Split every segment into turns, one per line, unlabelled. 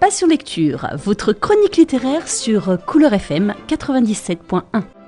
Passion Lecture, votre chronique littéraire sur Couleur FM 97.1.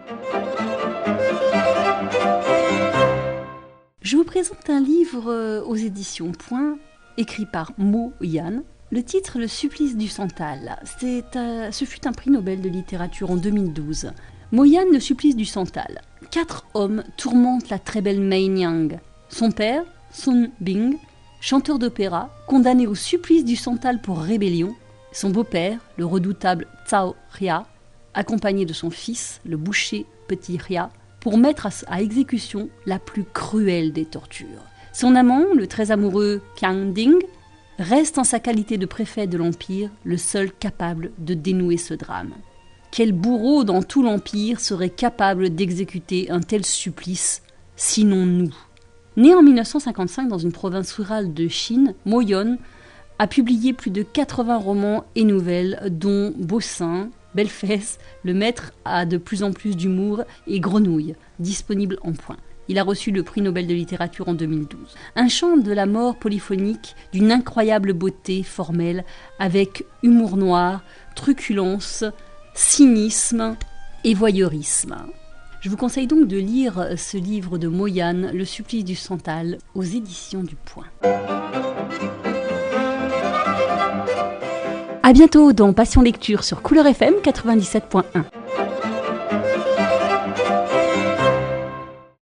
Je vous présente un livre aux éditions Point, écrit par Mo Yan. Le titre, Le supplice du Santal. Ce fut un prix Nobel de littérature en 2012. Mo Yan, Le supplice du Santal. 4 hommes tourmentent la très belle Mei Nyang. Son père, Sun Bing, chanteur d'opéra, condamné au supplice du Santal pour rébellion. Son beau-père, le redoutable Cao Ria, accompagné de son fils, le boucher Petit Ria, pour mettre à exécution la plus cruelle des tortures. Son amant, le très amoureux Qiang Ding, reste en sa qualité de préfet de l'Empire le seul capable de dénouer ce drame. Quel bourreau dans tout l'Empire serait capable d'exécuter un tel supplice, sinon nous ? Né en 1955 dans une province rurale de Chine, Mo Yan a publié plus de 80 romans et nouvelles, dont Beau Sein, Belle-Fesse, Le Maître a de plus en plus d'humour et Grenouille, disponible en Point. Il a reçu le prix Nobel de littérature en 2012. Un chant de la mort polyphonique d'une incroyable beauté formelle avec humour noir, truculence, cynisme et voyeurisme. Je vous conseille donc de lire ce livre de Mo Yan, Le supplice du Santal, aux éditions du Point. À bientôt dans Passion Lecture sur Couleur FM 97.1.